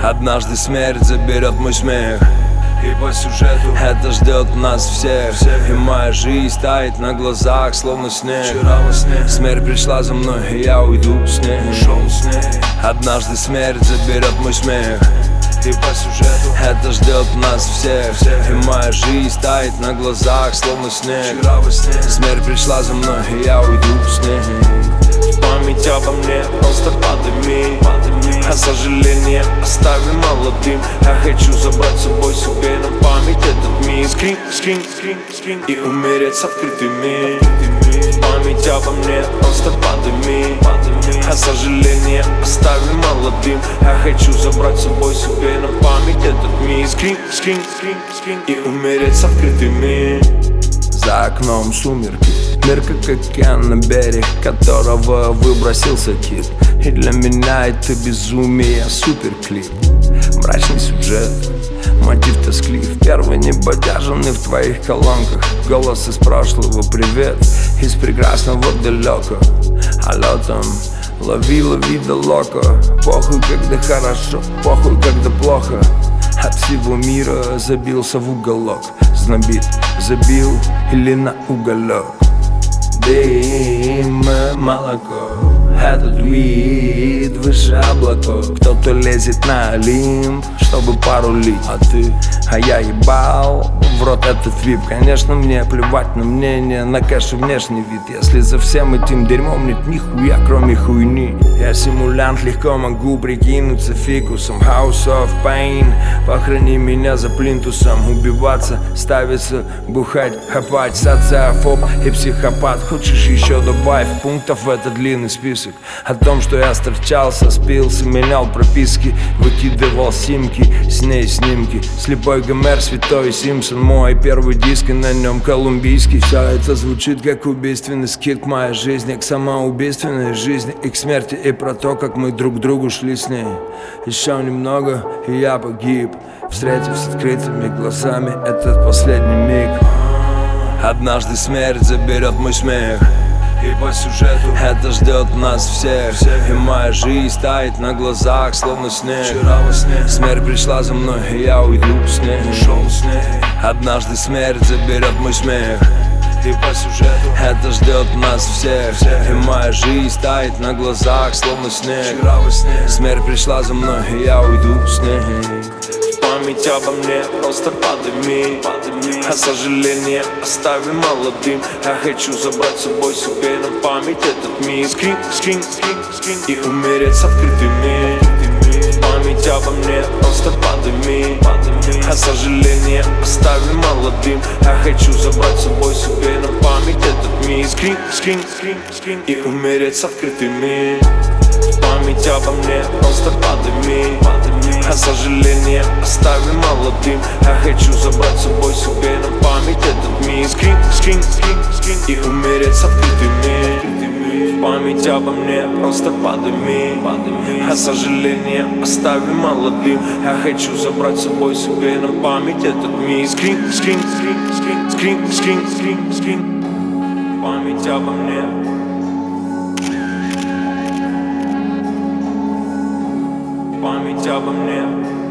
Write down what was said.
Однажды смерть заберет мой смех, и по сюжету это ждет нас всех. И моя жизнь тает на глазах, словно снег. вчера во сне Смерть пришла за мной, и я уйду с ней. ушел с ней, Однажды смерть заберет мой смех, и по сюжету это ждет нас всех. И моя жизнь тает на глазах, словно снег. вчера во сне Смерть пришла за мной, и я уйду с ней. память обо мне просто подыми, а сожаление оставим молодым. Я хочу забрать с собой себе на память этот миг. Скрин, скрин, скрин, скрин, и умереть с открытыми. Память обо мне просто подыми, а сожаление оставим молодым. Я хочу забрать с собой себе на память этот миг. Скрин, скрин, скрин, скрин, и умереть с открытыми. За окном сумерки, мир как океан, на берег которого выбросился кит. И для меня это безумие, суперклип. Мрачный сюжет, мотив тосклив. Первый небодяженный в твоих колонках. Голос из прошлого, привет из прекрасного далека. Алло там, лови, лови да локо. Похуй, когда хорошо, похуй, когда плохо. От всего мира забился в уголок. Знобит, забил или на уголек. Дым, молоко, этот вид выше облаков. Кто-то лезет на Олимп, чтобы порулить. А ты? А я ебал в рот этот вип. Конечно, мне плевать на мнение, на кэш и внешний вид. Если за всем этим дерьмом нет нихуя, кроме хуйни. Я симулянт, легко могу прикинуться фикусом. House of Pain, похорони меня за плинтусом. Убиваться, ставиться, бухать, хапать. Социофоб и психопат. Хочешь еще добавь пунктов в этот длинный список? О том, что я сторчался, спился, менял прописки, выкидывал симки, с ней снимки. Слепой Гомер, святой Симпсон, мой первый диск, и на нем колумбийский. Все это звучит как убийственный скид к моей жизни, к самоубийственной жизни и к смерти, и про то, как мы друг к другу шли с ней. Еще немного, и я погиб, встретив с открытыми глазами этот последний миг. Однажды смерть заберет мой смех, и по сюжету это ждет нас всех. И моя жизнь тает на глазах, словно снег. вчера во сне Смерть пришла за мной, и я уйду с ней. ушел с ней, Однажды смерть заберет мой смех, и по сюжету это ждет нас всех. И моя жизнь тает на глазах, словно снег. вчера во сне Смерть пришла за мной, и я уйду с ней. память обо мне просто подыми, а сожаление оставим молодым. Я хочу забрать с собой себе на память этот миг. Скрин, скрин, скрин, скрин, и умереть с открытыми. Память обо мне просто подыми, а сожаление оставим молодым. Я хочу забрать с собой себе на память этот миг. Скрин, скрин, скрин, скрин, и умереть с открытыми. Память обо мне просто подыми, а сожаление оставим молодым. Я хочу забрать с собой себе на память этот миг. Скрин, скрин, скрин, скрин, и умереть с открытыми. Память обо мне просто подыми, а сожаление оставим молодым. Я хочу забрать с собой себе на память этот миг. Скрин, скрин, скрин, скрин, скрин, скрин, скрин, скрин. Память обо мне. Память обо мне.